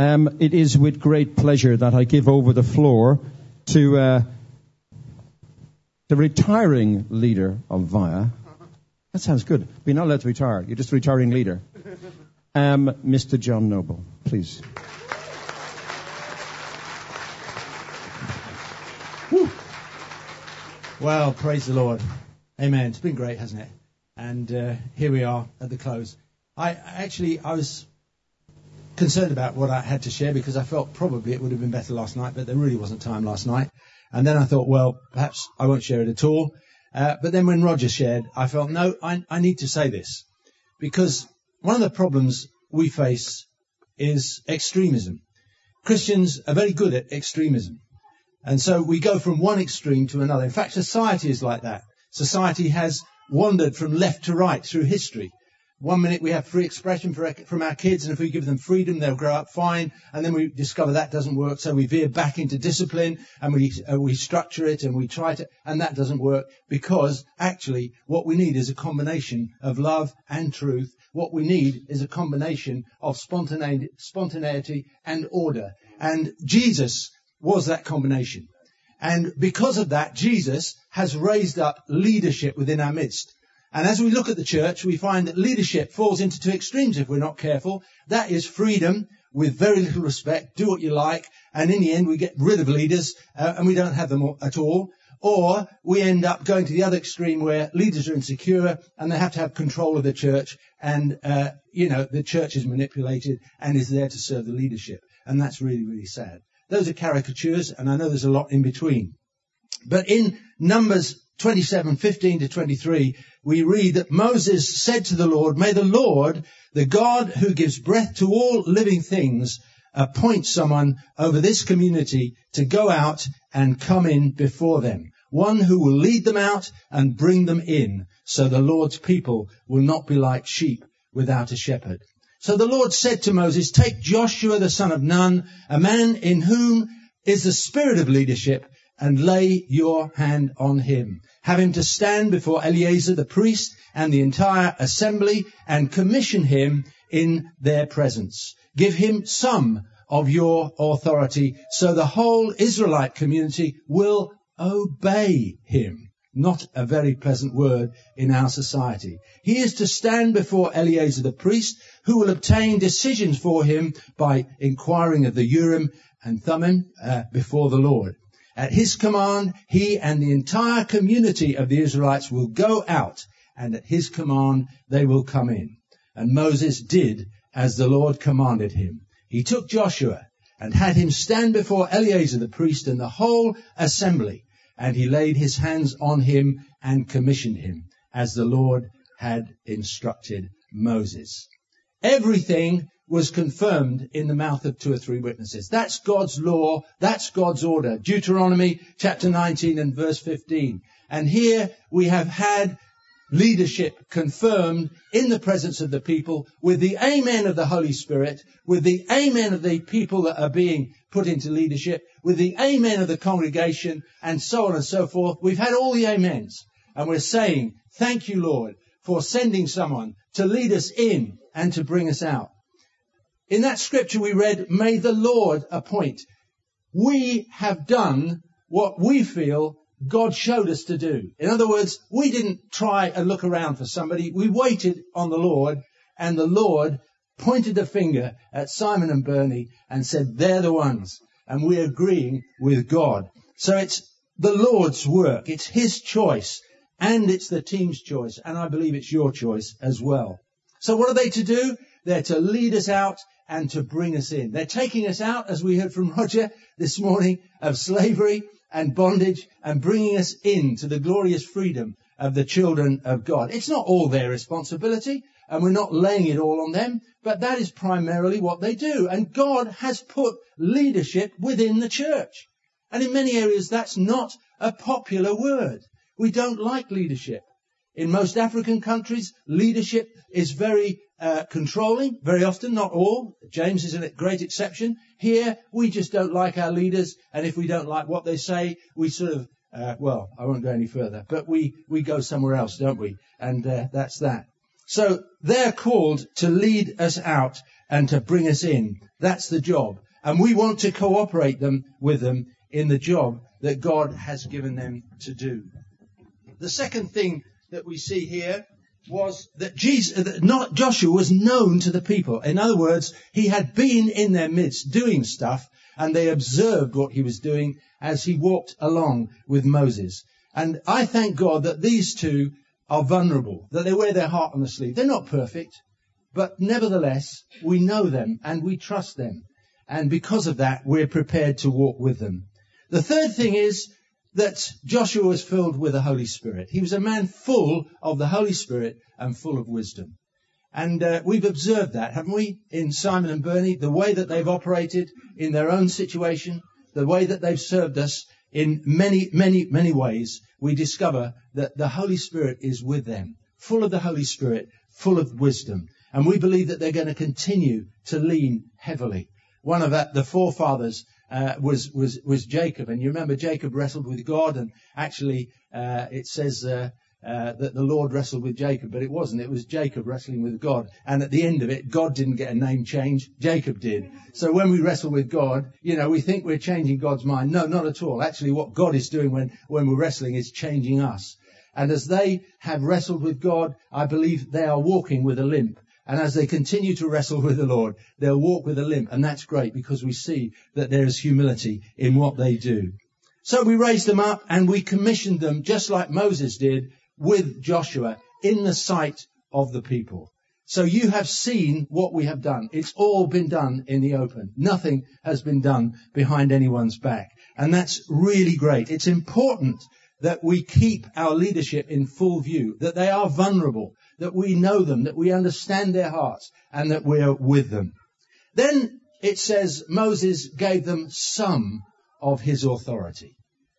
It is with great pleasure that I give over the floor to the retiring leader of VIA. That sounds good. We're not allowed to retire. You're just a retiring leader. Mr. John Noble, please. Woo. Well, praise the Lord. Amen. It's been great, hasn't it? And here we are at the close. I was concerned about what I had to share because I felt probably it would have been better last night, but there really wasn't time last night. And then I thought, well, perhaps I won't share it at all. But then when Roger shared, I felt, no, I need to say this. Because one of the problems we face is extremism. Christians are very good at extremism. And so we go from one extreme to another. In fact, society is like that. Society has wandered from left to right through history. 1 minute we have free expression from our kids, and if we give them freedom, they'll grow up fine. And then we discover that doesn't work, so we veer back into discipline, and we structure it, and we try to, and that doesn't work, because actually what we need is a combination of love and truth. What we need is a combination of spontaneity and order. And Jesus was that combination. And because of that, Jesus has raised up leadership within our midst. And as we look at the church, we find that leadership falls into two extremes if we're not careful. That is freedom with very little respect, do what you like, and in the end we get rid of leaders and we don't have them at all. Or we end up going to the other extreme where leaders are insecure and they have to have control of the church, and the church is manipulated and is there to serve the leadership. And that's really, really sad. Those are caricatures, and I know there's a lot in between. But in Numbers 27:15 to 23, we read that Moses said to the Lord, "May the Lord, the God who gives breath to all living things, appoint someone over this community to go out and come in before them, one who will lead them out and bring them in, so the Lord's people will not be like sheep without a shepherd." So the Lord said to Moses, "Take Joshua the son of Nun, a man in whom is the spirit of leadership, and lay your hand on him. Have him to stand before Eleazar the priest and the entire assembly, and commission him in their presence. Give him some of your authority, so the whole Israelite community will obey him." Not a very pleasant word in our society. He is to stand before Eleazar the priest, who will obtain decisions for him by inquiring of the Urim and Thummim before the Lord. At his command, he and the entire community of the Israelites will go out, and at his command, they will come in. And Moses did as the Lord commanded him. He took Joshua and had him stand before Eleazar the priest and the whole assembly, and he laid his hands on him and commissioned him, as the Lord had instructed Moses. Everything was confirmed in the mouth of 2 or 3 witnesses. That's God's law. That's God's order. Deuteronomy chapter 19 and verse 15. And here we have had leadership confirmed in the presence of the people with the amen of the Holy Spirit, with the amen of the people that are being put into leadership, with the amen of the congregation, and so on and so forth. We've had all the amens. And we're saying, thank you, Lord, for sending someone to lead us in and to bring us out. In that scripture we read, "May the Lord appoint." We have done what we feel God showed us to do. In other words, we didn't try and look around for somebody. We waited on the Lord, and the Lord pointed the finger at Simon and Bernie and said, "They're the ones." And we're agreeing with God. So it's the Lord's work. It's his choice, and it's the team's choice. And I believe it's your choice as well. So what are they to do? They're to lead us out and to bring us in. They're taking us out, as we heard from Roger this morning, of slavery and bondage, and bringing us into the glorious freedom of the children of God. It's not all their responsibility, and we're not laying it all on them, but that is primarily what they do. And God has put leadership within the church. And in many areas, that's not a popular word. We don't like leadership. In most African countries, leadership is very controlling, very often, not all. James is a great exception. Here, we just don't like our leaders, and if we don't like what they say, we sort of, I won't go any further, but we go somewhere else, don't we? And that's that. So they're called to lead us out and to bring us in. That's the job. And we want to cooperate with them in the job that God has given them to do. The second thing that we see here was that Joshua was known to the people. In other words, he had been in their midst doing stuff, and they observed what he was doing as he walked along with Moses. And I thank God that these two are vulnerable, that they wear their heart on their sleeve. They're not perfect, but nevertheless, we know them and we trust them. And because of that, we're prepared to walk with them. The third thing is that Joshua was filled with the Holy Spirit. He was a man full of the Holy Spirit and full of wisdom. And we've observed that, haven't we, in Simon and Bernie, the way that they've operated in their own situation, the way that they've served us in many, many, many ways. We discover that the Holy Spirit is with them, full of the Holy Spirit, full of wisdom. And we believe that they're going to continue to lean heavily. One of the forefathers was Jacob. And you remember Jacob wrestled with God, and actually it says that the Lord wrestled with Jacob, but it wasn't. It was Jacob wrestling with God. And at the end of it, God didn't get a name change. Jacob did. So when we wrestle with God, we think we're changing God's mind. No, not at all. Actually, what God is doing when we're wrestling is changing us. And as they have wrestled with God, I believe they are walking with a limp. And as they continue to wrestle with the Lord, they'll walk with a limp. And that's great, because we see that there is humility in what they do. So we raised them up and we commissioned them, just like Moses did with Joshua, in the sight of the people. So you have seen what we have done. It's all been done in the open. Nothing has been done behind anyone's back. And that's really great. It's important that we keep our leadership in full view, that they are vulnerable, that we know them, that we understand their hearts, and that we're with them. Then it says Moses gave them some of his authority.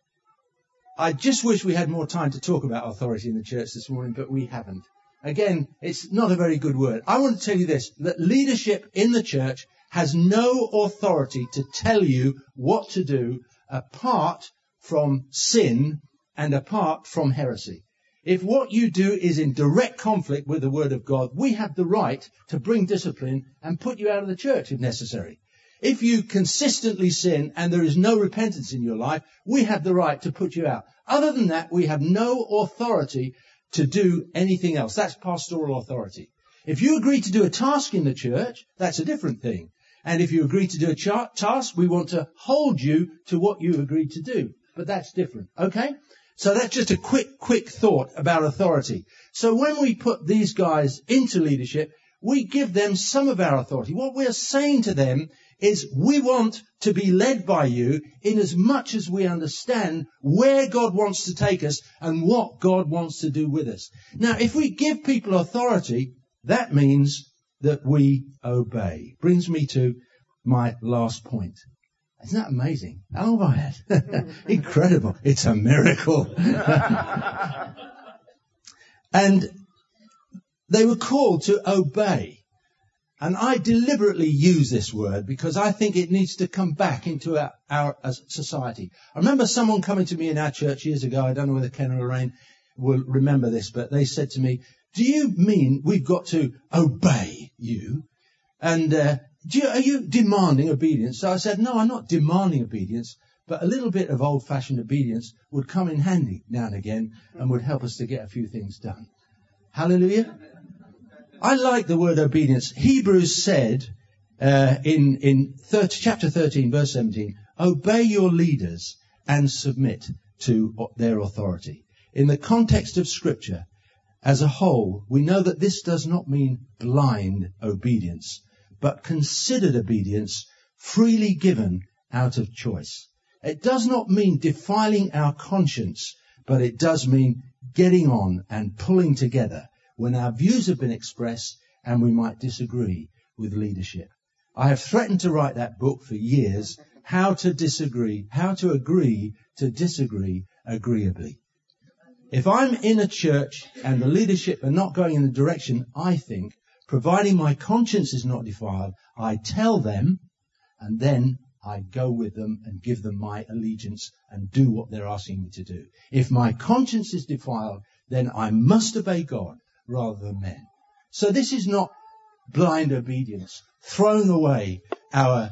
I just wish we had more time to talk about authority in the church this morning, but we haven't. Again, it's not a very good word. I want to tell you this, that leadership in the church has no authority to tell you what to do apart from sin and apart from heresy. If what you do is in direct conflict with the Word of God, we have the right to bring discipline and put you out of the church if necessary. If you consistently sin and there is no repentance in your life, we have the right to put you out. Other than that, we have no authority to do anything else. That's pastoral authority. If you agree to do a task in the church, that's a different thing. And if you agree to do a task, we want to hold you to what you agreed to do. But that's different. Okay? So that's just a quick thought about authority. So when we put these guys into leadership, we give them some of our authority. What we're saying to them is we want to be led by you in as much as we understand where God wants to take us and what God wants to do with us. Now, if we give people authority, that means that we obey. Brings me to my last point. Isn't that amazing? How long have I had? Incredible. It's a miracle. And they were called to obey. And I deliberately use this word because I think it needs to come back into our society. I remember someone coming to me in our church years ago. I don't know whether Ken or Lorraine will remember this, but they said to me, do you mean we've got to obey you? And are you demanding obedience? So I said, no, I'm not demanding obedience, but a little bit of old-fashioned obedience would come in handy now and again and would help us to get a few things done. Hallelujah. I like the word obedience. Hebrews said in chapter 13, verse 17, obey your leaders and submit to their authority. In the context of Scripture as a whole, we know that this does not mean blind obedience, but considered obedience freely given out of choice. It does not mean defiling our conscience, but it does mean getting on and pulling together when our views have been expressed and we might disagree with leadership. I have threatened to write that book for years, how to agree to disagree agreeably. If I'm in a church and the leadership are not going in the direction I think, providing my conscience is not defiled, I tell them and then I go with them and give them my allegiance and do what they're asking me to do. If my conscience is defiled, then I must obey God rather than men. So this is not blind obedience, thrown away our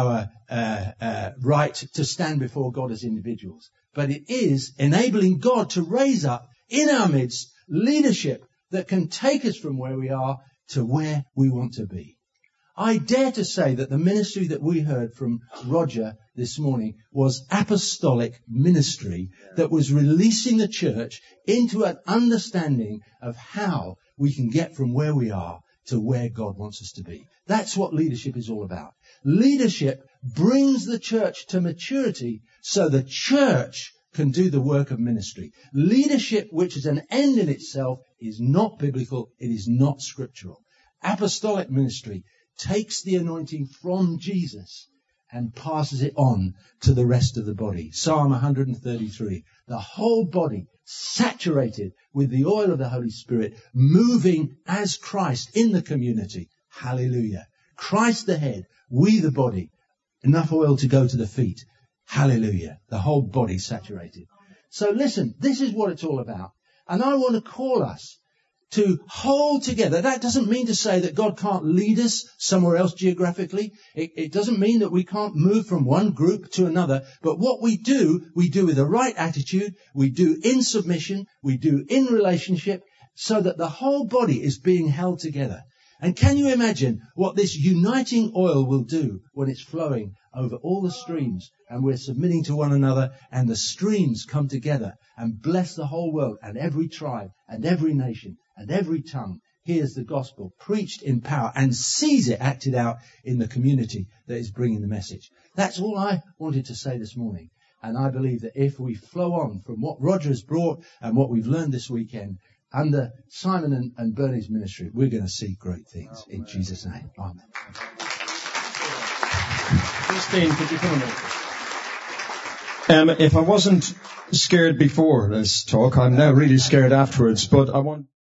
right to stand before God as individuals. But it is enabling God to raise up in our midst leadership that can take us from where we are to where we want to be. I dare to say that the ministry that we heard from Roger this morning was apostolic ministry that was releasing the church into an understanding of how we can get from where we are to where God wants us to be. That's what leadership is all about. Leadership brings the church to maturity so the church can do the work of ministry. Leadership, which is an end in itself, is not biblical. It is not scriptural. Apostolic ministry takes the anointing from Jesus and passes it on to the rest of the body. Psalm 133. The whole body saturated with the oil of the Holy Spirit, moving as Christ in the community. Hallelujah. Christ the head, we the body. Enough oil to go to the feet. Hallelujah. The whole body saturated. So listen, this is what it's all about. And I want to call us to hold together. That doesn't mean to say that God can't lead us somewhere else geographically. It doesn't mean that we can't move from one group to another. But what we do with the right attitude. We do in submission. We do in relationship so that the whole body is being held together. And can you imagine what this uniting oil will do when it's flowing over all the streams and we're submitting to one another and the streams come together and bless the whole world and every tribe and every nation and every tongue hears the gospel preached in power and sees it acted out in the community that is bringing the message. That's all I wanted to say this morning. And I believe that if we flow on from what Roger has brought and what we've learned this weekend, under Simon and Bernie's ministry, we're going to see great things in Jesus' name. Amen. Christine, could you come in? If I wasn't scared before this talk, I'm now really scared afterwards, but I want